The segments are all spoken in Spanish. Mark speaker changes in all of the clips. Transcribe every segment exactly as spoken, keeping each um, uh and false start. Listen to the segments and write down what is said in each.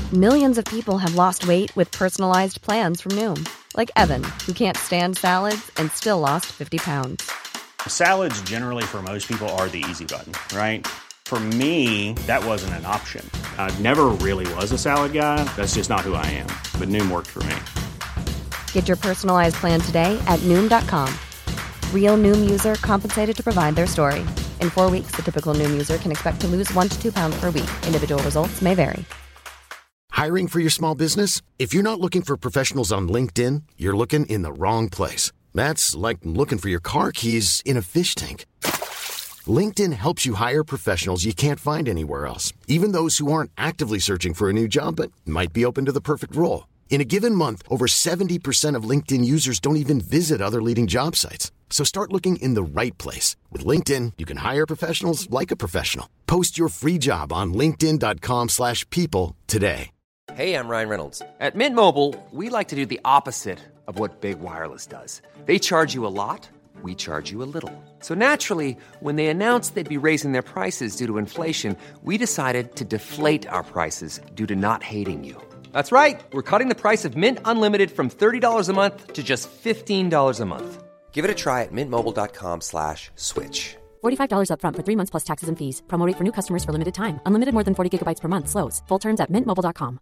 Speaker 1: Millions of people have lost weight with personalized plans from Noom. Like Evan, who can't stand salads and still lost fifty pounds.
Speaker 2: Salads generally for most people are the easy button, right? For me, that wasn't an option. I never really was a salad guy. That's just not who I am. But Noom worked for me.
Speaker 1: Get your personalized plan today at Noom dot com. Real Noom user compensated to provide their story. In four weeks, the typical Noom user can expect to lose one to two pounds per week. Individual results may vary.
Speaker 3: Hiring for your small business? If you're not looking for professionals on LinkedIn, you're looking in the wrong place. That's like looking for your car keys in a fish tank. LinkedIn helps you hire professionals you can't find anywhere else, even those who aren't actively searching for a new job but might be open to the perfect role. In a given month, over seventy percent of LinkedIn users don't even visit other leading job sites. So start looking in the right place. With LinkedIn, you can hire professionals like a professional. Post your free job on linkedin dot com slash people today.
Speaker 4: Hey, I'm Ryan Reynolds. At Mint Mobile, we like to do the opposite of what Big Wireless does. They charge you a lot, we charge you a little. So naturally, when they announced they'd be raising their prices due to inflation, we decided to deflate our prices due to not hating you. That's right. We're cutting the price of Mint Unlimited from thirty dollars a month to just fifteen dollars a month. Give it a try at mintmobile.com slash switch.
Speaker 5: forty-five dollars up front for three months plus taxes and fees. Promo rate for new customers for limited time. Unlimited more than forty gigabytes per month. Slows full terms at mint mobile dot com.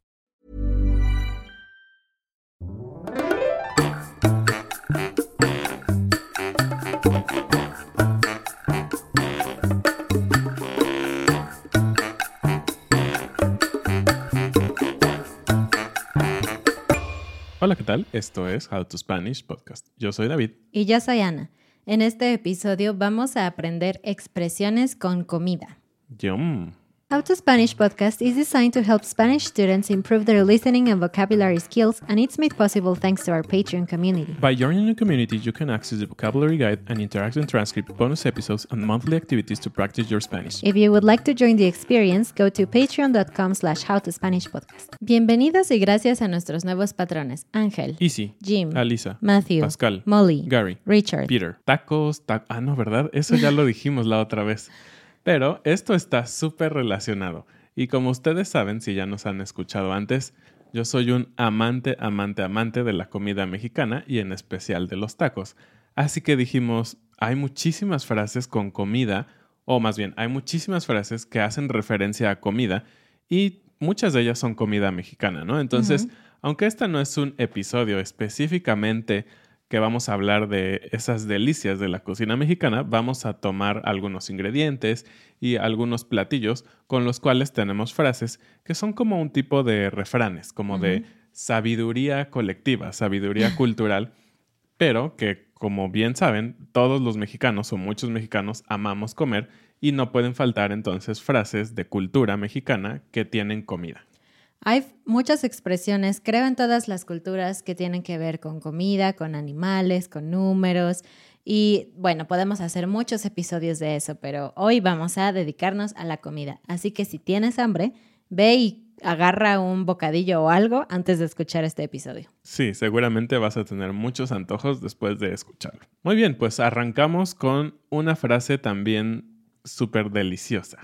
Speaker 6: Hola, ¿qué tal? Esto es How to Spanish Podcast. Yo soy David.
Speaker 7: Y yo soy Ana. En este episodio vamos a aprender expresiones con comida.
Speaker 6: Yum.
Speaker 7: How to Spanish Podcast is designed to help Spanish students improve their listening and vocabulary skills, and it's made possible thanks to our Patreon community.
Speaker 6: By joining the community, you can access the vocabulary guide and interactive transcript, bonus episodes, and monthly activities to practice your Spanish.
Speaker 7: If you would like to join the experience, go to patreon.com slash howtospanishpodcast. Bienvenidos y gracias a nuestros nuevos patrones. Ángel,
Speaker 6: Easy,
Speaker 7: Jim,
Speaker 6: Alisa,
Speaker 7: Matthew,
Speaker 6: Pascal,
Speaker 7: Molly,
Speaker 6: Gary,
Speaker 7: Richard,
Speaker 6: Peter. Tacos, ta- ah no, ¿verdad? Eso ya lo dijimos la otra vez. Pero esto está súper relacionado. Y como ustedes saben, si ya nos han escuchado antes, yo soy un amante, amante, amante de la comida mexicana y en especial de los tacos. Así que dijimos, hay muchísimas frases con comida, o más bien, hay muchísimas frases que hacen referencia a comida y muchas de ellas son comida mexicana, ¿no? Entonces, uh-huh. aunque este no es un episodio específicamente que vamos a hablar de esas delicias de la cocina mexicana, vamos a tomar algunos ingredientes y algunos platillos con los cuales tenemos frases que son como un tipo de refranes, como uh-huh. de sabiduría colectiva, sabiduría cultural, pero que, como bien saben, todos los mexicanos o muchos mexicanos amamos comer y no pueden faltar entonces frases de cultura mexicana que tienen comida.
Speaker 7: Hay muchas expresiones, creo, en todas las culturas que tienen que ver con comida, con animales, con números. Y bueno, podemos hacer muchos episodios de eso, pero hoy vamos a dedicarnos a la comida. Así que si tienes hambre, ve y agarra un bocadillo o algo antes de escuchar este episodio.
Speaker 6: Sí, seguramente vas a tener muchos antojos después de escucharlo. Muy bien, pues arrancamos con una frase también súper deliciosa.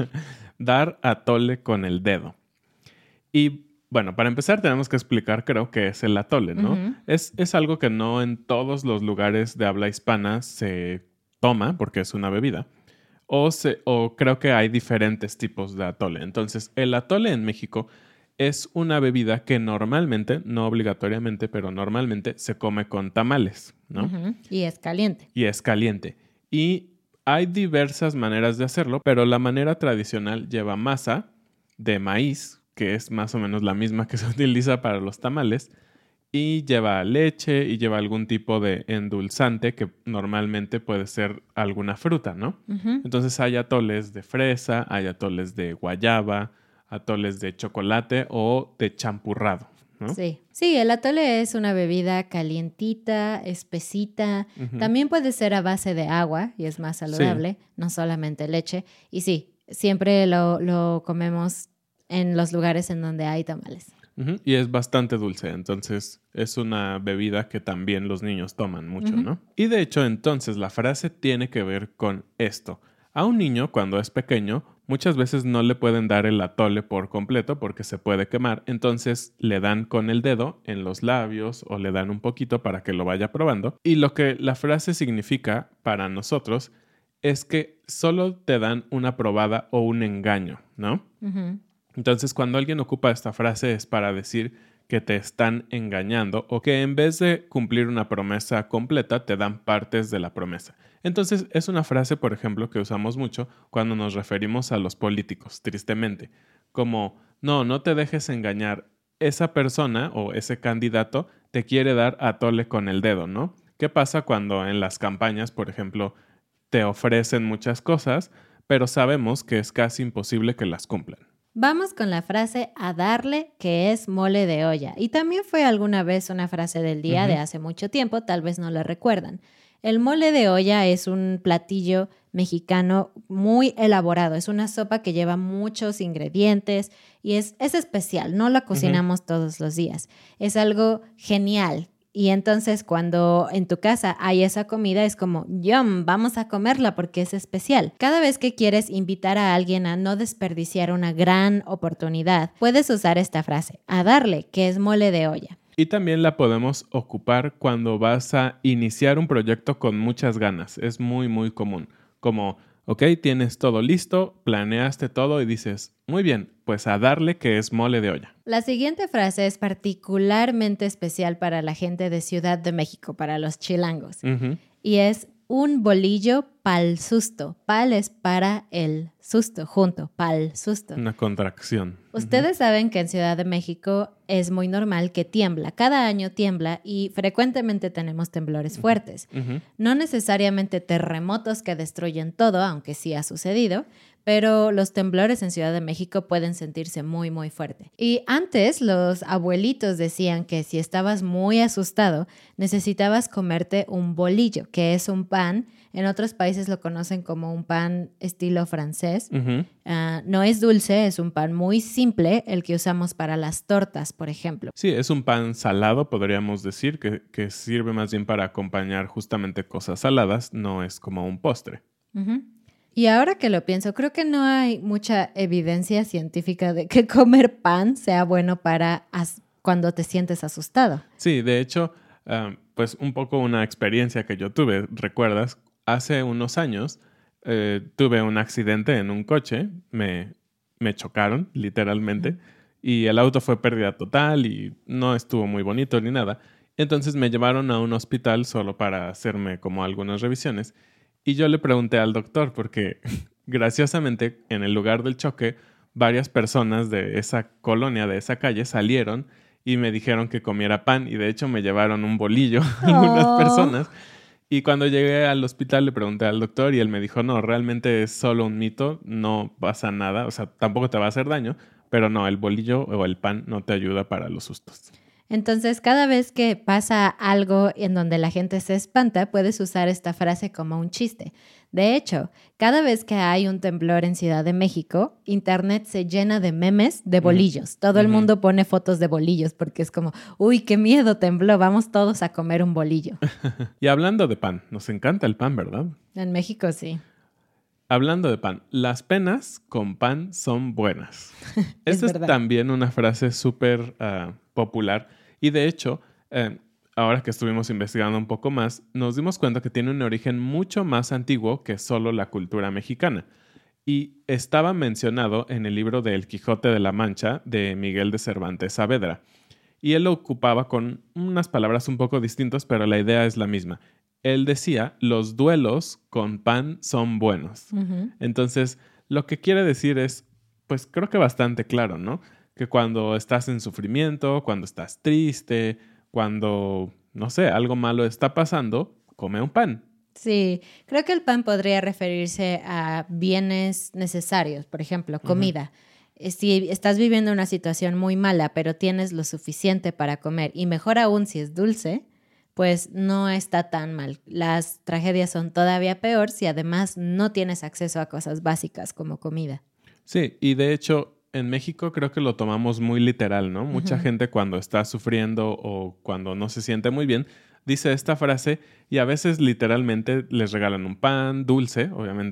Speaker 6: Dar atole con el dedo. Y bueno, para empezar tenemos que explicar, creo, qué es el atole, ¿no? Uh-huh. Es, es algo que no en todos los lugares de habla hispana se toma porque es una bebida. O, se, o creo que hay diferentes tipos de atole. Entonces, el atole en México es una bebida que normalmente, no obligatoriamente, pero normalmente se come con tamales, ¿no?
Speaker 7: Uh-huh. Y es caliente.
Speaker 6: Y es caliente. Y hay diversas maneras de hacerlo, pero la manera tradicional lleva masa de maíz, que es más o menos la misma que se utiliza para los tamales, y lleva leche y lleva algún tipo de endulzante que normalmente puede ser alguna fruta, ¿no? Uh-huh. Entonces hay atoles de fresa, hay atoles de guayaba, atoles de chocolate o de champurrado, ¿no?
Speaker 7: Sí. Sí, el atole es una bebida calientita, espesita. Uh-huh. También puede ser a base de agua y es más saludable, sí. No solamente leche. Y sí, siempre lo, lo comemos en los lugares en donde hay tamales.
Speaker 6: Uh-huh. Y es bastante dulce, entonces es una bebida que también los niños toman mucho, uh-huh. ¿no? Y de hecho, entonces, la frase tiene que ver con esto. A un niño, cuando es pequeño, muchas veces no le pueden dar el atole por completo porque se puede quemar. Entonces le dan con el dedo en los labios o le dan un poquito para que lo vaya probando. Y lo que la frase significa para nosotros es que solo te dan una probada o un engaño, ¿no? Uh-huh. Entonces, cuando alguien ocupa esta frase es para decir que te están engañando o que en vez de cumplir una promesa completa, te dan partes de la promesa. Entonces, es una frase, por ejemplo, que usamos mucho cuando nos referimos a los políticos, tristemente, como, no, no te dejes engañar. Esa persona o ese candidato te quiere dar atole con el dedo, ¿no? ¿Qué pasa cuando en las campañas, por ejemplo, te ofrecen muchas cosas, pero sabemos que es casi imposible que las cumplan?
Speaker 7: Vamos con la frase a darle, que es mole de olla. Y también fue alguna vez una frase del día uh-huh. de hace mucho tiempo, tal vez no la recuerdan. El mole de olla es un platillo mexicano muy elaborado. Es una sopa que lleva muchos ingredientes y es, es especial. No la cocinamos uh-huh. todos los días. Es algo genial. Y entonces cuando en tu casa hay esa comida es como, yum, vamos a comerla porque es especial. Cada vez que quieres invitar a alguien a no desperdiciar una gran oportunidad, puedes usar esta frase, a darle, que es mole de olla.
Speaker 6: Y también la podemos ocupar cuando vas a iniciar un proyecto con muchas ganas. Es muy, muy común. Como, ok, tienes todo listo, planeaste todo y dices, muy bien, pues a darle, que es mole de olla.
Speaker 7: La siguiente frase es particularmente especial para la gente de Ciudad de México, para los chilangos. Uh-huh. Y es un bolillo pa'l susto. Pal es para el susto, junto, pa'l susto.
Speaker 6: Una contracción.
Speaker 7: Ustedes
Speaker 6: uh-huh.
Speaker 7: saben que en Ciudad de México es muy normal que tiembla. Cada año tiembla y frecuentemente tenemos temblores fuertes. Uh-huh. No necesariamente terremotos que destruyen todo, aunque sí ha sucedido, pero los temblores en Ciudad de México pueden sentirse muy, muy fuerte. Y antes los abuelitos decían que si estabas muy asustado, necesitabas comerte un bolillo, que es un pan. En otros países lo conocen como un pan estilo francés. Uh-huh. Uh, no es dulce, es un pan muy simple, el que usamos para las tortas, por ejemplo.
Speaker 6: Sí, es un pan salado, podríamos decir, que, que sirve más bien para acompañar justamente cosas saladas, no es como un postre.
Speaker 7: Uh-huh. Y ahora que lo pienso, creo que no hay mucha evidencia científica de que comer pan sea bueno para as- cuando te sientes asustado.
Speaker 6: Sí, de hecho, uh, pues un poco una experiencia que yo tuve, ¿recuerdas? Hace unos años eh, tuve un accidente en un coche, me, me chocaron literalmente uh-huh. y el auto fue pérdida total y no estuvo muy bonito ni nada. Entonces me llevaron a un hospital solo para hacerme como algunas revisiones. Y yo le pregunté al doctor porque, graciosamente, en el lugar del choque, varias personas de esa colonia, de esa calle, salieron y me dijeron que comiera pan. Y de hecho me llevaron un bolillo a algunas oh. personas. Y cuando llegué al hospital le pregunté al doctor y él me dijo, no, realmente es solo un mito, no pasa nada. O sea, tampoco te va a hacer daño, pero no, el bolillo o el pan no te ayuda para los sustos.
Speaker 7: Entonces, cada vez que pasa algo en donde la gente se espanta, puedes usar esta frase como un chiste. De hecho, cada vez que hay un temblor en Ciudad de México, internet se llena de memes de bolillos. Todo uh-huh. el mundo pone fotos de bolillos porque es como, uy, qué miedo, tembló, vamos todos a comer un bolillo.
Speaker 6: Y hablando de pan, nos encanta el pan, ¿verdad?
Speaker 7: En México, sí.
Speaker 6: Hablando de pan, las penas con pan son buenas.
Speaker 7: es
Speaker 6: Esta
Speaker 7: verdad.
Speaker 6: es también una frase súper uh, popular. Y de hecho, eh, ahora que estuvimos investigando un poco más, nos dimos cuenta que tiene un origen mucho más antiguo que solo la cultura mexicana. Y estaba mencionado en el libro de El Quijote de la Mancha de Miguel de Cervantes Saavedra. Y él lo ocupaba con unas palabras un poco distintas, pero la idea es la misma. Él decía, los duelos con pan son buenos. Uh-huh. Entonces, lo que quiere decir es, pues creo que bastante claro, ¿no? Que cuando estás en sufrimiento, cuando estás triste, cuando, no sé, algo malo está pasando, come un pan.
Speaker 7: Sí, creo que el pan podría referirse a bienes necesarios, por ejemplo, comida. Uh-huh. Si estás viviendo una situación muy mala, pero tienes lo suficiente para comer, y mejor aún si es dulce, pues no está tan mal. Las tragedias son todavía peor si además no tienes acceso a cosas básicas como comida.
Speaker 6: Sí, y de hecho, en México creo que lo tomamos muy literal, ¿no? Mucha uh-huh. gente cuando está sufriendo o cuando no se siente muy bien, dice esta frase y a veces literalmente les regalan un pan dulce, obviamente,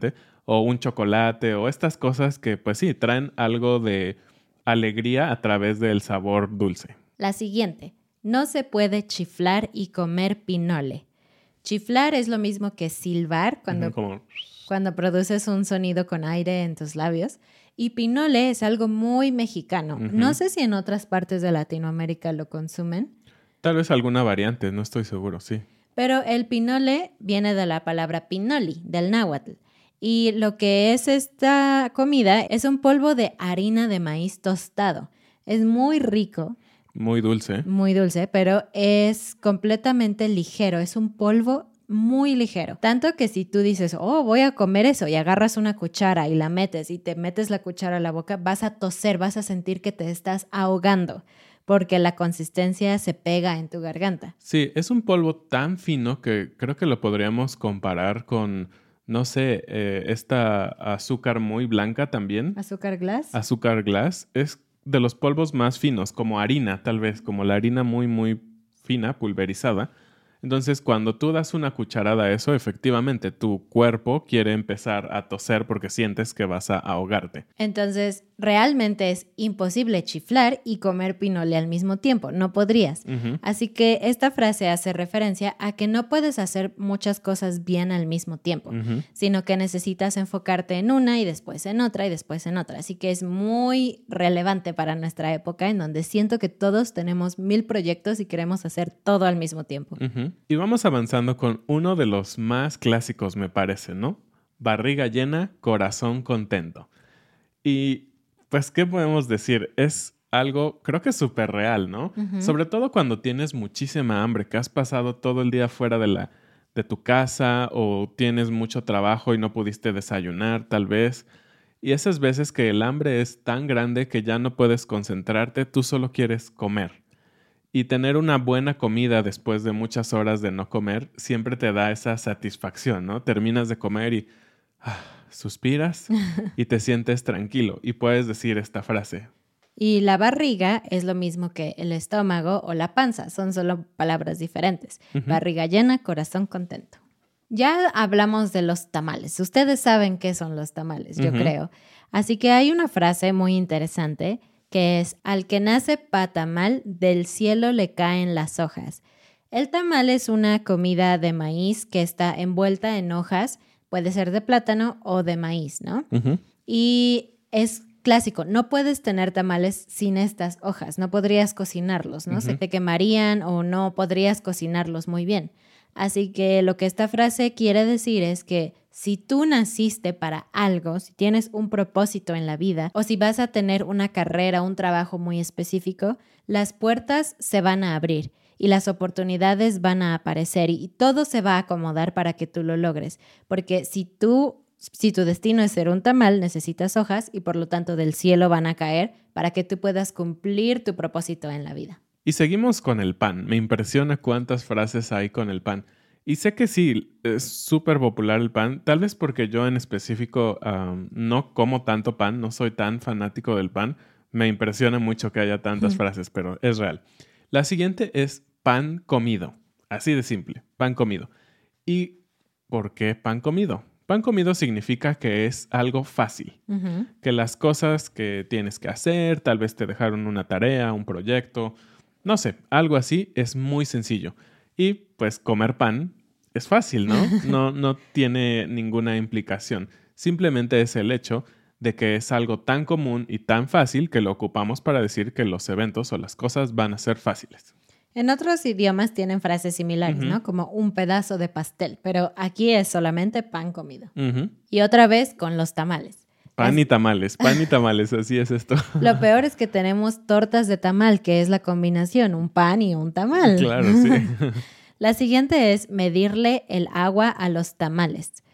Speaker 6: o un chocolate o estas cosas que pues sí, traen algo de alegría a través del sabor dulce.
Speaker 7: La siguiente, no se puede chiflar y comer pinole. Chiflar es lo mismo que silbar cuando,
Speaker 6: Ujú, como...
Speaker 7: cuando produces un sonido con aire en tus labios. Y pinole es algo muy mexicano.
Speaker 6: Uh-huh.
Speaker 7: No sé si en otras partes de Latinoamérica lo consumen.
Speaker 6: Tal vez alguna variante, no estoy seguro, sí.
Speaker 7: Pero el pinole viene de la palabra pinoli, del náhuatl. Y lo que es esta comida es un polvo de harina de maíz tostado. Es muy rico.
Speaker 6: Muy dulce.
Speaker 7: Muy dulce, pero es completamente ligero. Es un polvo muy ligero. Tanto que si tú dices, oh, voy a comer eso, y agarras una cuchara y la metes y te metes la cuchara a la boca, vas a toser, vas a sentir que te estás ahogando porque la consistencia se pega en tu garganta.
Speaker 6: Sí, es un polvo tan fino que creo que lo podríamos comparar con, no sé, eh, esta azúcar muy blanca también.
Speaker 7: ¿Azúcar glass?
Speaker 6: Azúcar glass. Es de los polvos más finos, como harina tal vez, como la harina muy, muy fina, pulverizada. Entonces, cuando tú das una cucharada a eso, efectivamente, tu cuerpo quiere empezar a toser porque sientes que vas a ahogarte.
Speaker 7: Entonces, realmente es imposible chiflar y comer pinole al mismo tiempo. No podrías.
Speaker 6: Uh-huh.
Speaker 7: Así que esta frase hace referencia a que no puedes hacer muchas cosas bien al mismo tiempo,
Speaker 6: Uh-huh.
Speaker 7: sino que necesitas enfocarte en una y después en otra y después en otra. Así que es muy relevante para nuestra época en donde siento que todos tenemos mil proyectos y queremos hacer todo al mismo tiempo.
Speaker 6: Uh-huh. Y vamos avanzando con uno de los más clásicos, me parece, ¿no? Barriga llena, corazón contento. Y pues, ¿qué podemos decir? Es algo, creo que súper real, ¿no?
Speaker 7: Uh-huh.
Speaker 6: Sobre todo cuando tienes muchísima hambre, que has pasado todo el día fuera de, la, de tu casa o tienes mucho trabajo y no pudiste desayunar, tal vez. Y esas veces que el hambre es tan grande que ya no puedes concentrarte, tú solo quieres comer. Y tener una buena comida después de muchas horas de no comer siempre te da esa satisfacción, ¿no? Terminas de comer y ah, suspiras y te sientes tranquilo. Y puedes decir esta frase.
Speaker 7: Y la barriga es lo mismo que el estómago o la panza. Son solo palabras diferentes. Uh-huh. Barriga llena, corazón contento. Ya hablamos de los tamales. Ustedes saben qué son los tamales, yo uh-huh. creo. Así que hay una frase muy interesante que es, al que nace pa tamal, del cielo le caen las hojas. El tamal es una comida de maíz que está envuelta en hojas, puede ser de plátano o de maíz, ¿no? Uh-huh. Y es clásico, no puedes tener tamales sin estas hojas, no podrías cocinarlos, ¿no? Uh-huh. Se te quemarían o no podrías cocinarlos muy bien. Así que lo que esta frase quiere decir es que si tú naciste para algo, si tienes un propósito en la vida o si vas a tener una carrera, un trabajo muy específico, las puertas se van a abrir y las oportunidades van a aparecer y todo se va a acomodar para que tú lo logres. Porque si tú, si tu destino es ser un tamal, necesitas hojas y por lo tanto del cielo van a caer para que tú puedas cumplir tu propósito en la vida.
Speaker 6: Y seguimos con el pan. Me impresiona cuántas frases hay con el pan. Y sé que sí, es súper popular el pan, tal vez porque yo en específico um, no como tanto pan, no soy tan fanático del pan. Me impresiona mucho que haya tantas mm. frases, pero es real. La siguiente es pan comido, así de simple, pan comido. ¿Y por qué pan comido? Pan comido significa que es algo fácil, uh-huh. que las cosas que tienes que hacer, tal vez te dejaron una tarea, un proyecto, no sé, algo así es muy sencillo. Y pues comer pan es fácil, ¿no? No, no tiene ninguna implicación. Simplemente es el hecho de que es algo tan común y tan fácil que lo ocupamos para decir que los eventos o las cosas van a ser fáciles.
Speaker 7: En otros idiomas tienen frases similares, uh-huh. ¿no? Como un pedazo de pastel, pero aquí es solamente pan comido. Uh-huh. Y otra vez con los tamales.
Speaker 6: Pan y tamales, pan y tamales, así es esto.
Speaker 7: Lo peor es que tenemos tortas de tamal, que es la combinación, un pan y un tamal.
Speaker 6: Claro, sí.
Speaker 7: La siguiente es medirle el agua a los tamales.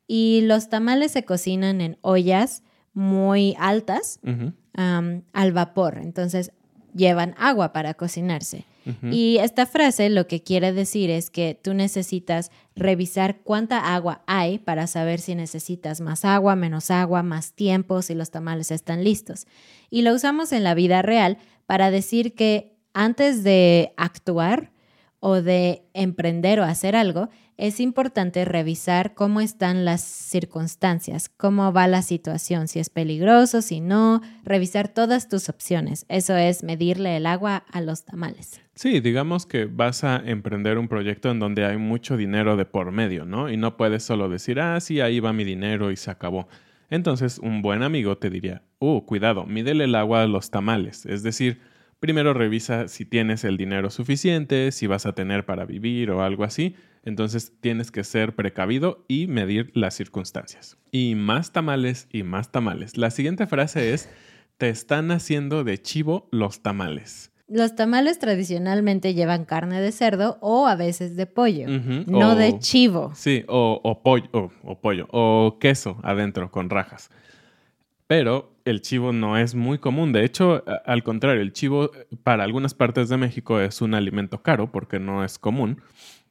Speaker 7: Y los tamales se cocinan en ollas muy altas, uh-huh. um, al vapor. Entonces, llevan agua para cocinarse. Uh-huh. Y esta frase lo que quiere decir es que tú necesitas revisar cuánta agua hay para saber si necesitas más agua, menos agua, más tiempo, si los tamales están listos. Y lo usamos en la vida real para decir que antes de actuar o de emprender o hacer algo, es importante revisar cómo están las circunstancias, cómo va la situación, si es peligroso, si no, revisar todas tus opciones. Eso es medirle el agua a los tamales.
Speaker 6: Sí, digamos que vas a emprender un proyecto en donde hay mucho dinero de por medio, ¿no? Y no puedes solo decir, ah, sí, ahí va mi dinero y se acabó. Entonces, un buen amigo te diría, uh, cuidado, mídele el agua a los tamales. Es decir, primero revisa si tienes el dinero suficiente, si vas a tener para vivir o algo así. Entonces tienes que ser precavido y medir las circunstancias. Y más tamales y más tamales. La siguiente frase es, te están haciendo de chivo los tamales.
Speaker 7: Los tamales tradicionalmente llevan carne de cerdo o a veces de pollo,
Speaker 6: Uh-huh.
Speaker 7: no
Speaker 6: o,
Speaker 7: de chivo.
Speaker 6: Sí, o, o, pollo, o, o pollo, o queso adentro con rajas. Pero el chivo no es muy común. De hecho, al contrario, el chivo para algunas partes de México es un alimento caro porque no es común.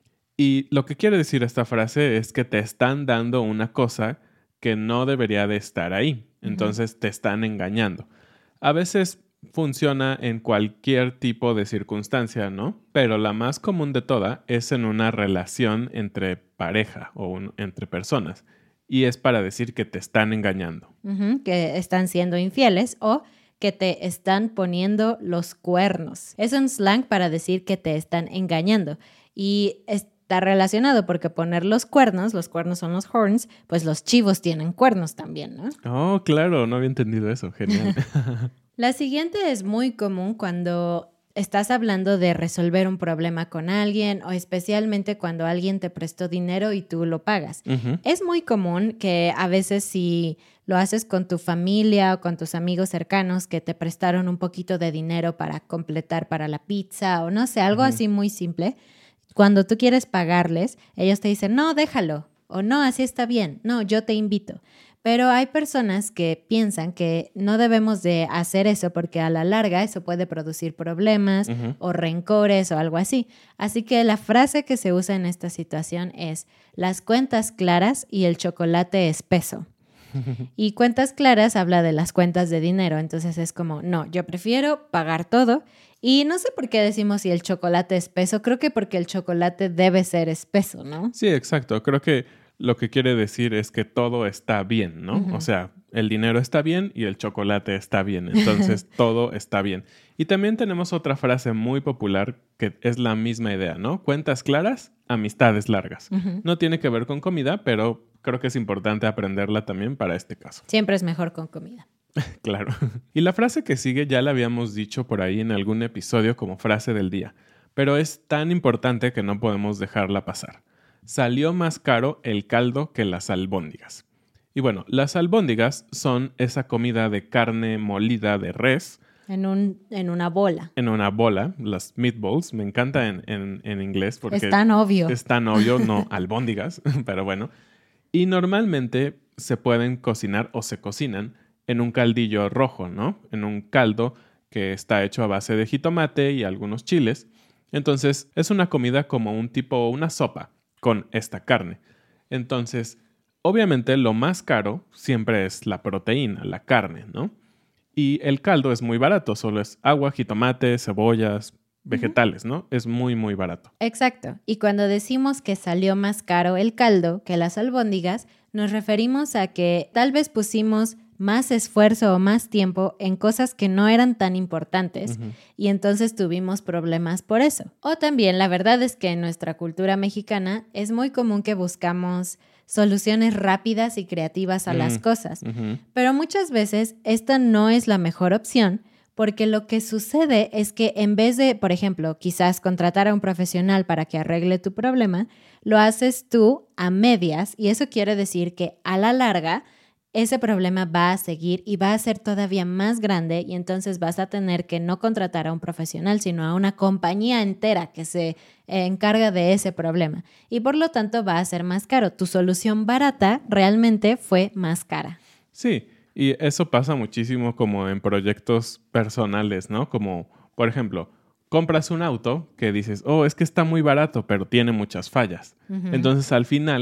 Speaker 6: Y lo que quiere decir esta frase es que te están dando una cosa que no debería de estar ahí. Entonces uh-huh. te están engañando. A veces funciona en cualquier tipo de circunstancia, ¿no? Pero la más común de toda es en una relación entre pareja o un, entre personas. Y es para decir que te están engañando.
Speaker 7: Uh-huh, que están siendo infieles o que te están poniendo los cuernos. Es un slang para decir que te están engañando. Y está relacionado porque poner los cuernos, los cuernos son los horns, pues los chivos tienen cuernos también, ¿no?
Speaker 6: Oh, claro, no había entendido eso. Genial.
Speaker 7: La siguiente es muy común cuando estás hablando de resolver un problema con alguien o especialmente cuando alguien te prestó dinero y tú lo pagas. Uh-huh. Es muy común que a veces si lo haces con tu familia o con tus amigos cercanos que te prestaron un poquito de dinero para completar para la pizza o no sé, algo uh-huh. así muy simple. Cuando tú quieres pagarles, ellos te dicen, no, déjalo. O no, así está bien. No, yo te invito. Pero hay personas que piensan que no debemos de hacer eso porque a la larga eso puede producir problemas uh-huh. o rencores o algo así. Así que la frase que se usa en esta situación es las cuentas claras y el chocolate espeso. Y cuentas claras habla de las cuentas de dinero. Entonces es como, no, yo prefiero pagar todo. Y no sé por qué decimos si el chocolate espeso. Creo que porque el chocolate debe ser espeso, ¿no?
Speaker 6: Sí, exacto. Creo que lo que quiere decir es que todo está bien, ¿no? Uh-huh. O sea, el dinero está bien y el chocolate está bien. Entonces, todo está bien. Y también tenemos otra frase muy popular que es la misma idea, ¿no? Cuentas claras, amistades largas. Uh-huh. No tiene que ver con comida, pero creo que es importante aprenderla también para este caso.
Speaker 7: Siempre es mejor con comida.
Speaker 6: Claro. Y la frase que sigue ya la habíamos dicho por ahí en algún episodio como frase del día, pero es tan importante que no podemos dejarla pasar. Salió más caro el caldo que las albóndigas. Y bueno, las albóndigas son esa comida de carne molida de res.
Speaker 7: En, un, en una bola.
Speaker 6: En una bola, las meatballs. Me encanta en, en, en inglés porque
Speaker 7: es tan obvio.
Speaker 6: Es tan obvio, no albóndigas, pero bueno. Y normalmente se pueden cocinar o se cocinan en un caldillo rojo, ¿no? En un caldo que está hecho a base de jitomate y algunos chiles. Entonces, es una comida como un tipo, una sopa con esta carne. Entonces, obviamente lo más caro siempre es la proteína, la carne, ¿no? Y el caldo es muy barato, solo es agua, jitomate, cebollas, vegetales, uh-huh. ¿no? Es muy, muy barato.
Speaker 7: Exacto. Y cuando decimos que salió más caro el caldo que las albóndigas, nos referimos a que tal vez pusimos más esfuerzo o más tiempo en cosas que no eran tan importantes uh-huh. y entonces tuvimos problemas por eso. O también la verdad es que en nuestra cultura mexicana es muy común que buscamos soluciones rápidas y creativas a uh-huh. las cosas, uh-huh. pero muchas veces esta no es la mejor opción porque lo que sucede es que en vez de, por ejemplo, quizás contratar a un profesional para que arregle tu problema, lo haces tú a medias y eso quiere decir que a la larga ese problema va a seguir y va a ser todavía más grande y entonces vas a tener que no contratar a un profesional, sino a una compañía entera que se encarga de ese problema. Y por lo tanto va a ser más caro. Tu solución barata realmente fue más cara.
Speaker 6: Sí, y eso pasa muchísimo como en proyectos personales, ¿no? Como, por ejemplo, compras un auto que dices, oh, es que está muy barato, pero tiene muchas fallas. Uh-huh. Entonces, al final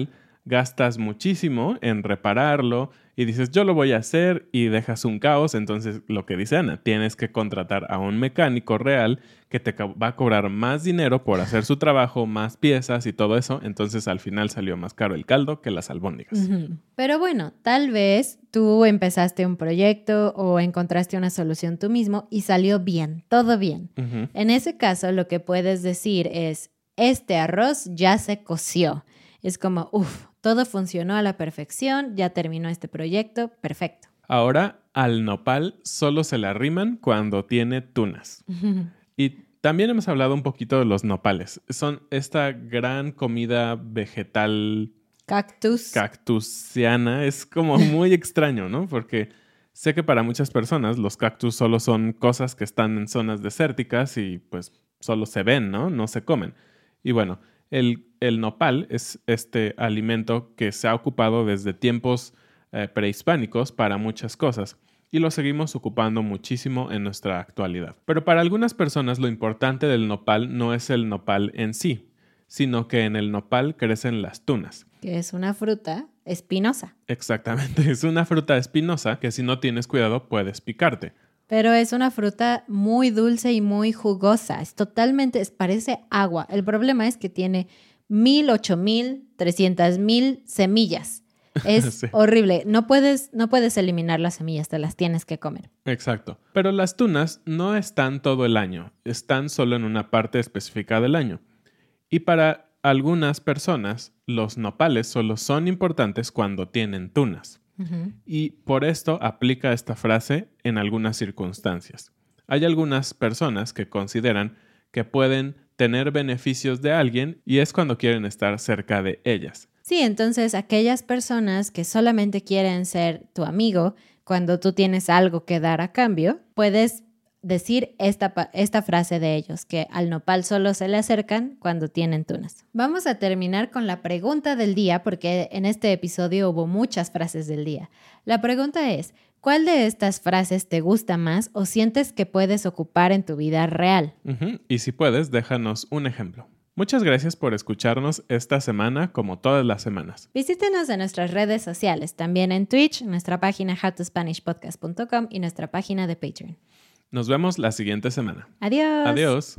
Speaker 6: gastas muchísimo en repararlo y dices, yo lo voy a hacer y dejas un caos. Entonces, lo que dice Ana, tienes que contratar a un mecánico real que te va a cobrar más dinero por hacer su trabajo, más piezas y todo eso. Entonces, al final salió más caro el caldo que las albóndigas.
Speaker 7: Uh-huh. Pero bueno, tal vez tú empezaste un proyecto o encontraste una solución tú mismo y salió bien, todo bien. Uh-huh. En ese caso, lo que puedes decir es, este arroz ya se coció. Es como, uff, todo funcionó a la perfección, ya terminó este proyecto, perfecto.
Speaker 6: Ahora, al nopal solo se le arriman cuando tiene tunas. Uh-huh. Y también hemos hablado un poquito de los nopales. Son esta gran comida vegetal...
Speaker 7: Cactus.
Speaker 6: Cactusiana. Es como muy extraño, ¿no? Porque sé que para muchas personas los cactus solo son cosas que están en zonas desérticas y pues solo se ven, ¿no? No se comen. Y bueno, el, el nopal es este alimento que se ha ocupado desde tiempos eh, prehispánicos para muchas cosas y lo seguimos ocupando muchísimo en nuestra actualidad. Pero para algunas personas lo importante del nopal no es el nopal en sí, sino que en el nopal crecen las tunas.
Speaker 7: Que es una fruta espinosa.
Speaker 6: Exactamente, es una fruta espinosa que si no tienes cuidado puedes picarte.
Speaker 7: Pero es una fruta muy dulce y muy jugosa. Es totalmente, es, parece agua. El problema es que tiene mil, ocho mil, trescientas mil semillas. Es sí. horrible. No puedes, no puedes eliminar las semillas, te las tienes que comer.
Speaker 6: Exacto. Pero las tunas no están todo el año. Están solo en una parte específica del año. Y para algunas personas, los nopales solo son importantes cuando tienen tunas. Uh-huh. Y por esto aplica esta frase en algunas circunstancias. Hay algunas personas que consideran que pueden tener beneficios de alguien y es cuando quieren estar cerca de ellas.
Speaker 7: Sí, entonces aquellas personas que solamente quieren ser tu amigo, cuando tú tienes algo que dar a cambio, puedes decir esta, esta frase de ellos, que al nopal solo se le acercan cuando tienen tunas. Vamos a terminar con la pregunta del día, porque en este episodio hubo muchas frases del día. La pregunta es, ¿cuál de estas frases te gusta más o sientes que puedes ocupar en tu vida real?
Speaker 6: Uh-huh. Y si puedes, déjanos un ejemplo. Muchas gracias por escucharnos esta semana, como todas las semanas.
Speaker 7: Visítenos en nuestras redes sociales, también en Twitch, nuestra página how to spanish podcast punto com y nuestra página de Patreon.
Speaker 6: Nos vemos la siguiente semana.
Speaker 7: Adiós.
Speaker 6: Adiós.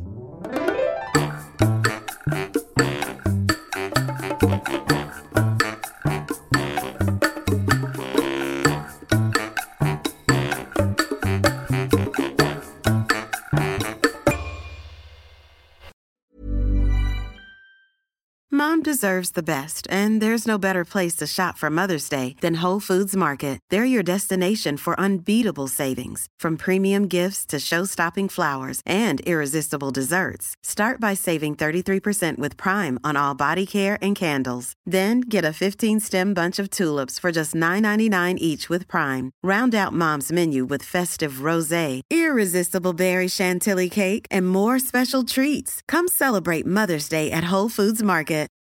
Speaker 8: Mom deserves the best, and there's no better place to shop for Mother's Day than Whole Foods Market. They're your destination for unbeatable savings, from premium gifts to show-stopping flowers and irresistible desserts. Start by saving thirty-three percent with Prime on all body care and candles. Then get a fifteen-stem bunch of tulips for just nine ninety-nine each with Prime. Round out Mom's menu with festive rosé, irresistible berry chantilly cake, and more special treats. Come celebrate Mother's Day at Whole Foods Market.